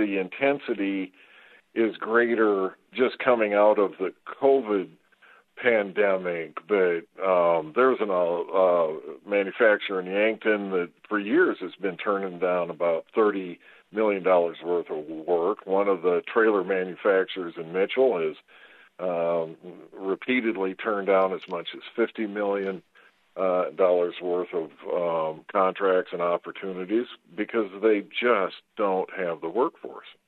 the intensity is greater just coming out of the COVID pandemic, but there's a manufacturer in Yankton that for years has been turning down about $30 million worth of work. One of the trailer manufacturers in Mitchell has repeatedly turned down as much as $50 million worth of contracts and opportunities because they just don't have the workforce.